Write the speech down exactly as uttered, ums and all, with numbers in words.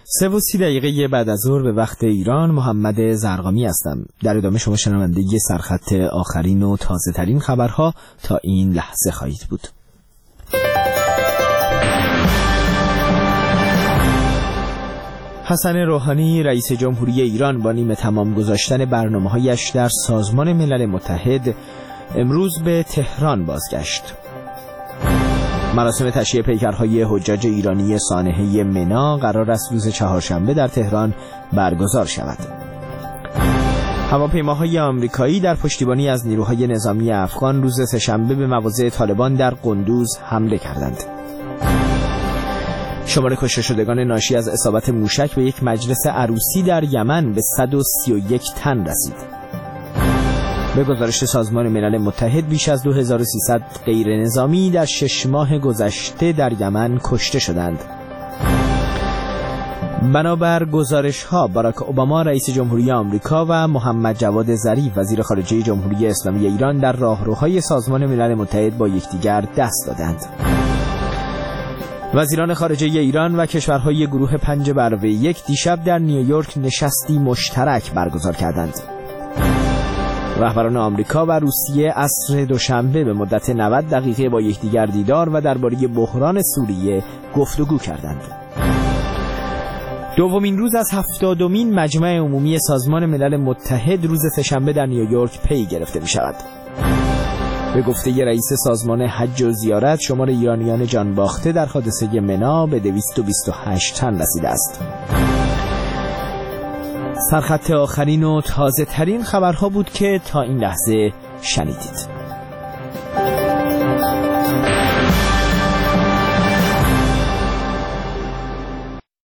سه و سی دقیقه بعد از ظهر به وقت ایران، محمد زرقامی هستم. در ادامه شما شنونده سرخط آخرین و تازه ترین خبرها تا این لحظه خواهید بود. حسن روحانی رئیس جمهوری ایران با نیمه تمام گذاشتن برنامه‌هایش در سازمان ملل متحد امروز به تهران بازگشت. مراسم تشییع پیکرهای حجاج ایرانی سانحه منا قرار است روز چهارشنبه در تهران برگزار شود. هواپیماهای آمریکایی در پشتیبانی از نیروهای نظامی افغان روز سه‌شنبه به مواضع طالبان در قندوز حمله کردند. شمار کشته شدگان ناشی از اصابت موشک به یک مجلس عروسی در یمن به صد و سی و یک تن رسید. به گزارش سازمان ملل متحد بیش از دو هزار و سیصد غیر نظامی در شش ماه گذشته در یمن کشته شدند. بنابر گزارش ها باراک اوباما رئیس جمهوری آمریکا و محمد جواد ظریف وزیر خارجه جمهوری اسلامی ایران در راهروهای سازمان ملل متحد با یکدیگر دست دادند. وزیران خارجه ایران و کشورهای گروه پنج به علاوه یک دیشب در نیویورک نشستی مشترک برگزار کردند. رهبران آمریکا و روسیه عصر دوشنبه به مدت نود دقیقه با یکدیگر دیدار و درباره بحران سوریه گفتگو کردند. دومین روز از هفتادمین مجمع عمومی سازمان ملل متحد روز سه‌شنبه در نیویورک پی گرفته می شود. به گفته رئیس سازمان حج و زیارت، شمار ایرانیان جان باخته در حادثه منا به دویست و بیست و هشت تن رسیده است. سرخط آخرین و تازه ترین خبرها بود که تا این لحظه شنیدید.